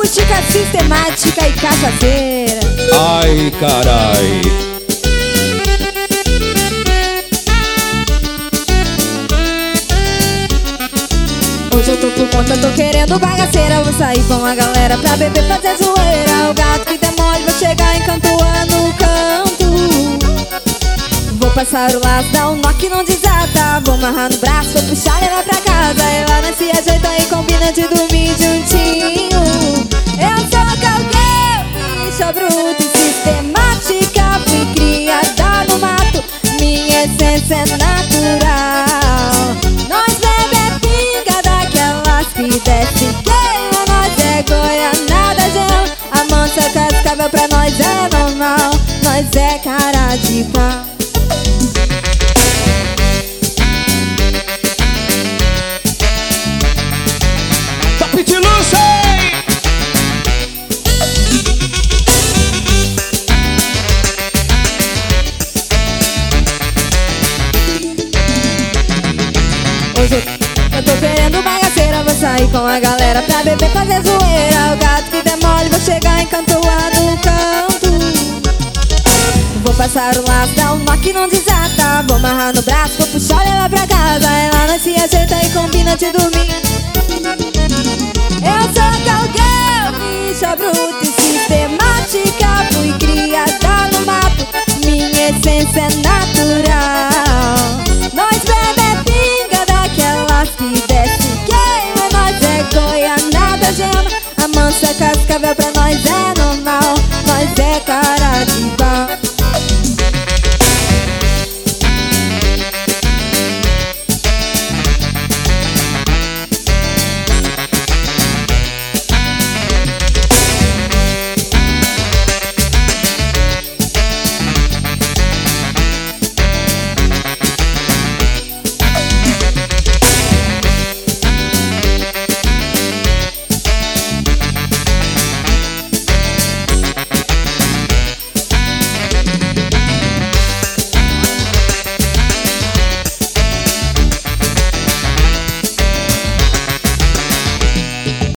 Rústica, sistemática e cachaceira. Ai, carai. Hoje eu tô por conta, tô querendo bagaceira. Vou sair com a galera pra beber, fazer zoeira. O gato que demole, vou chegar encantoando no canto. Vou passar o laço, dar um nó que não desata. Vou amarrar no braço, vou puxar, levar pra casa. Ela não se ajeita e combina de dormir juntinho. Eu sou cowgirl, bicha bruta e sistemática. Fui criada no mato, minha essência é natural. Nós bebe pinga daquelas que desce queima. Nós é goianada, gel. A mancha cascável pra nós é normal. Nós é cara de pau. Top de luxo, hein? Hoje eu tô querendo bagaceira. Vou sair com a galera pra beber, fazer zoeira. O gato que demole, vou chegar encantoado no canto. Vou passar o laço, dar um nó que não desata. Vou amarrar no braço, vou puxar, levar pra casa. Ela não se ajeita e combina de dormir. Eu sou cowgirl, bicha bruta e sistemática. Fui criada no mato, minha essência é natural.